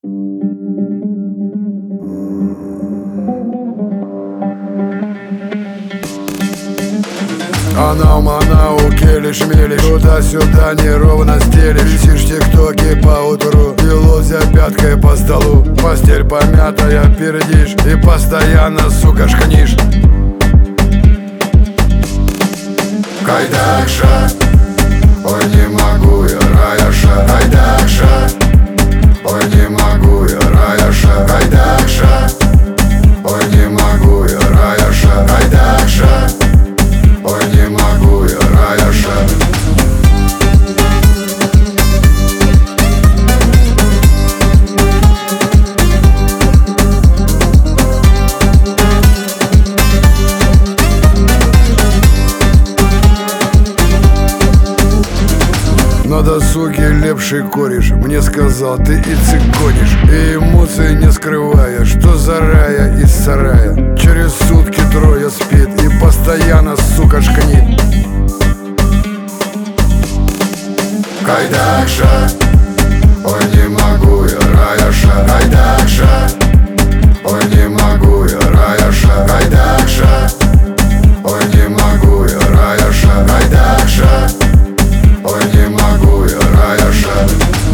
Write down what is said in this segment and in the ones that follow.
Анау-манау, келиш-мелиш, туда-сюда неровно стелишь. Висишь в тиктоке поутру и лозя пяткой по столу. Постель помятая, пердишь и постоянно, сука, шкнишь. Кайдакша, ой, не могу я, Раяша. Кайдакша, ой, не могу я, Раяша. Кайдакша, ой, не могу я, Раяша. Кайдакша, ой, не могу я, Раяша. На досуге лепший кореш мне сказал, ты и циконишь, и эмоции не скрывая, что за рая из сарая. Через сутки трое спит и постоянно, сука, шкнит. Кайдакша, ой, не могу я, Раяша. Кайдакша, ой, не могу я, Раяша. Кайдакша, ой, не могу я, Раяша. Кайдакша, ой, не могу я, Раяша.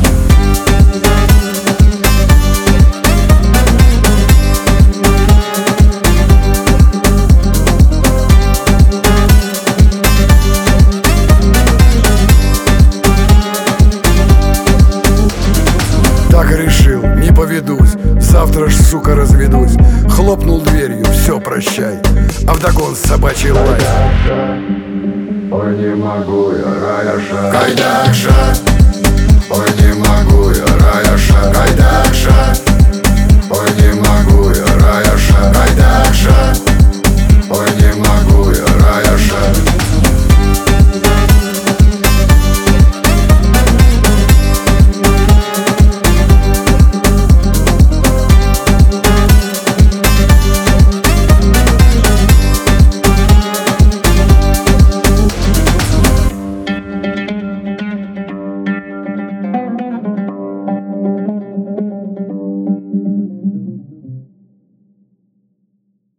Так решил, не поведусь, завтра ж, сука, разведусь. Хлопнул дверью, все, прощай, а вдогон собачий лай. Ой, не могу я, Раяша. Кайдакша, ой, не могу я, Раяша. Кайдакша.